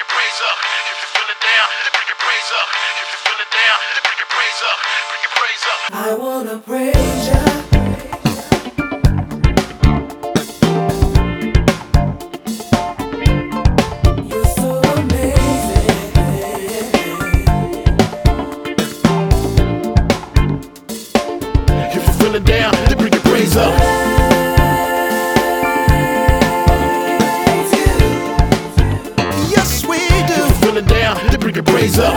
your praise up. If you feel it down, then bring your praise up. If you feel it down, then bring your praise up. Bring your praise up. I wanna praise ya. You're so amazing. If you feel it down, then bring your praise up. Yes, we do. If you feel it down, then bring your praise up.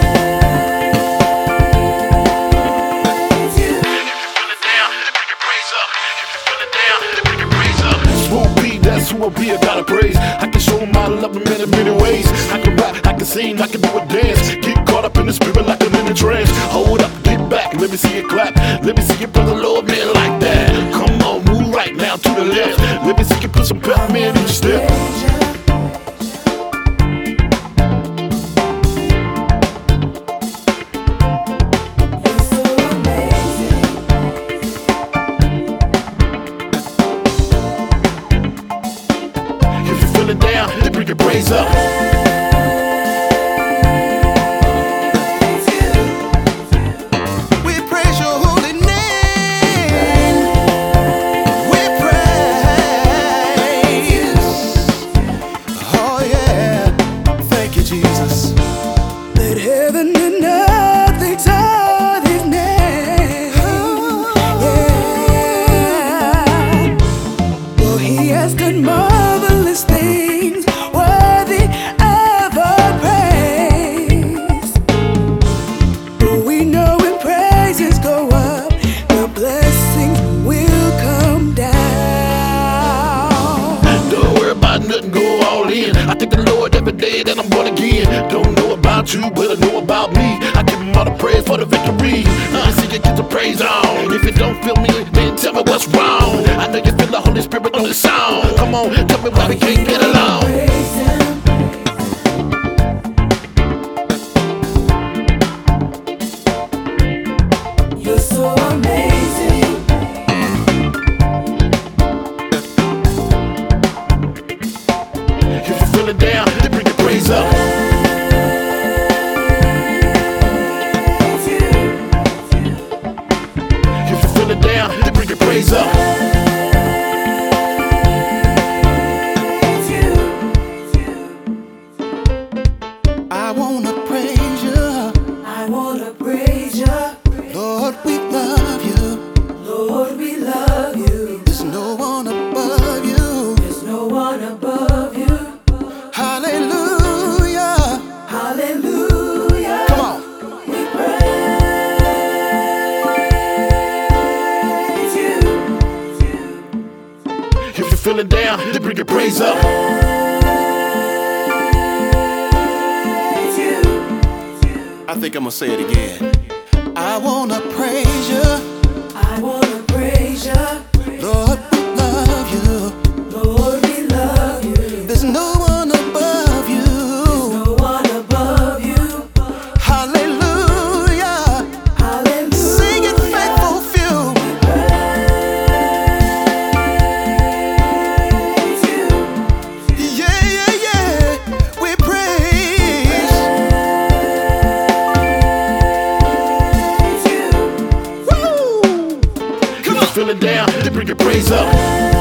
That's who I be, I gotta praise. I can show my love in many, many ways. I can rap, I can sing, I can do a dance. Get caught up in the spirit like I'm in a trance. Hold up, get back, let me see you clap. Let me see you brother Lord man like that. Come on, move right now to the left. Let me see you put some peppermint in your step. Down, then bring your praise up. We praise your holy name. We praise. Oh yeah, thank you, Jesus. Let heaven and earth exalt His name. Yeah. Well, He has done marvelous things, worthy of our praise. But we know when praises go up, the blessings will come down. Don't worry about nothing, go all in. I thank the Lord every day that I'm born again. Don't know about you, but I know about me. I give Him all the praise for the victory. I see you get the praise on. If you don't feel me, then tell me what's wrong. I know you feel the Holy Spirit on the sound. Come on, tell me why we can't get along. Praise Him. You're so amazing. If you feel it down, then bring your praise up. If you feel it down, then bring your praise up. I wanna praise you. I wanna praise ya. Lord, we love you. Lord, we love you. There's no one above you. There's no one above you. Hallelujah. Hallelujah. Come on. We praise you. If you feel it down, then bring your praise up. I think I'm gonna say it again. I wanna praise you. I wanna praise ya. Lord, we love you. Lord, we love you. There's no one above you. No one above you. Hallelujah. Hallelujah. Sing it, faithful few. Praise you. Yeah, yeah, yeah. We praise. Praise you. Woo! If you feel it down, then bring your praise up.